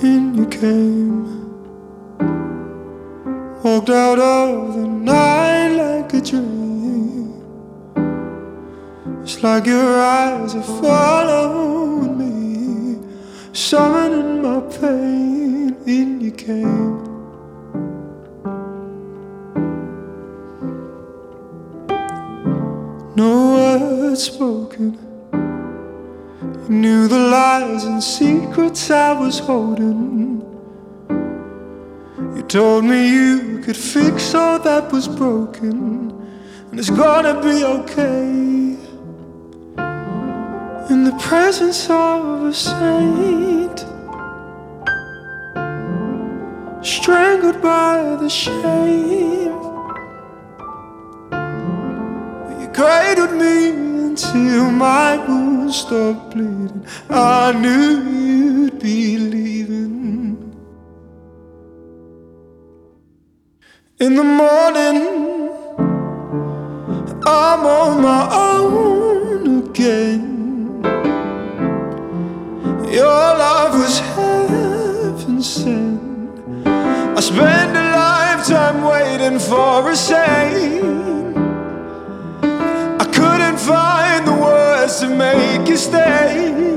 in you came. Walked out of the night like a dream. It's like your eyes are following me, summoning my pain. In you came. No words spoken. You knew the lies and secrets I was holding. You told me you could fix all that was broken, and it's gonna be okay. In the presence of a saint, strangled by the shame, but you cradled me until my wounds stopped bleeding. I knew you'd be leaving. In the morning, I'm on my own again. Your love was heaven sent. I spent a lifetime waiting for a saint. I couldn't find the words to make you stay.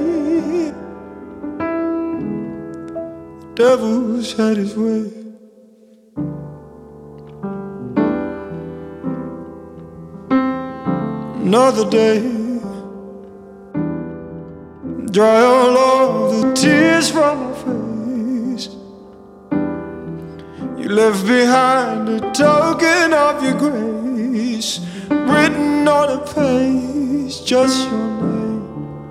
The devil's had his way. Another day, dry all of the tears from my face. You left behind a token of your grace, written on a page, just your name.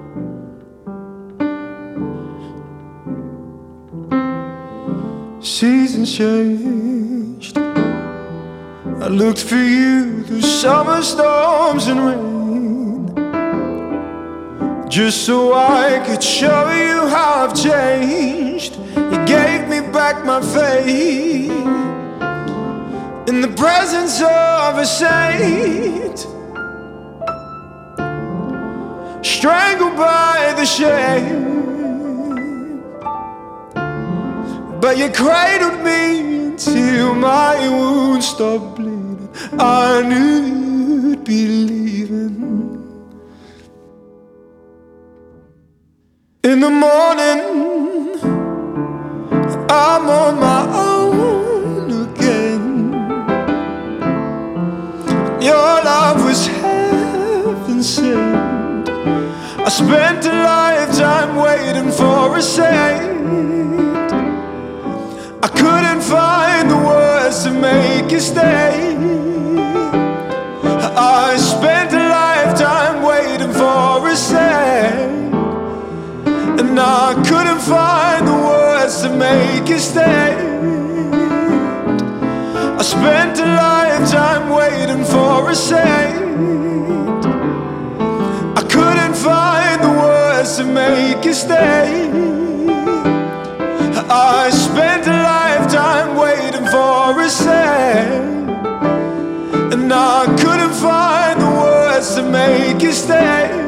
Seasons changed. I looked for you through summer storms and rain, just so I could show you how I've changed. You gave me back my faith. In the presence of a saint, strangled by the shame, but you cradled me until my wounds stopped bleeding. I knew you'd be leaving. In the morning, I'm on my own again. Your love was heaven sent. I spent a lifetime waiting for a saint. I couldn't find the words to make you stay. I spent a lifetime waiting for a saint, and I couldn't find the words to make you stay. I spent a lifetime waiting for a saint. I couldn't find the words to make you stay. I spent a lifetime waiting for a saint, and I couldn't find the words to make you stay.